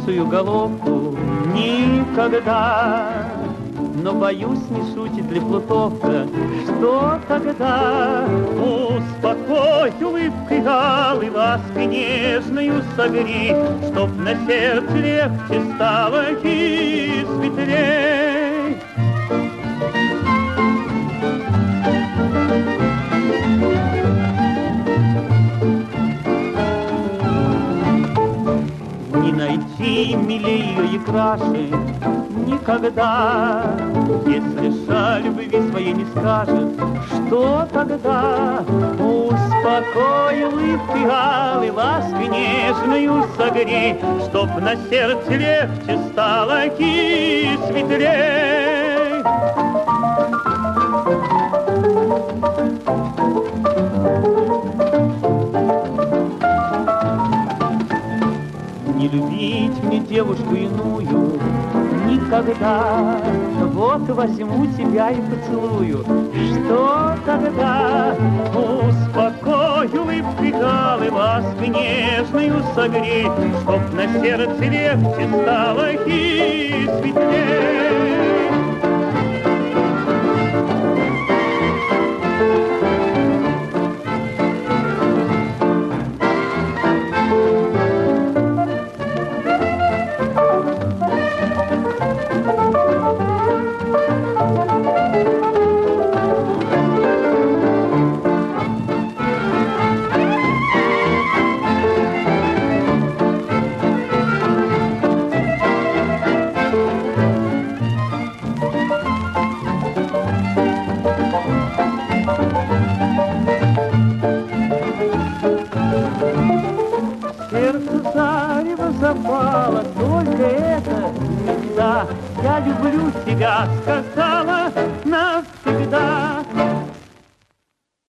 лысую головку никогда. Но боюсь, не шутит ли Плутовка, что тогда? Успокой улыбкой алой, лаской нежною согрей, чтоб на сердце легче стало и светлей. Не найти милее и краше никогда, если жаль любви своей не скажет, что тогда? Успокой улыбкой алой, лаской нежною согрей, чтоб на сердце легче стало и светлей. Не любить мне девушку иную никогда. Вот возьму тебя и поцелую. Что тогда? Успокой улыбкой алой, лаской нежною согрей, чтоб на сердце легче стало и светлей. Сердце зарево запало, только это мечта. Я люблю тебя, сказала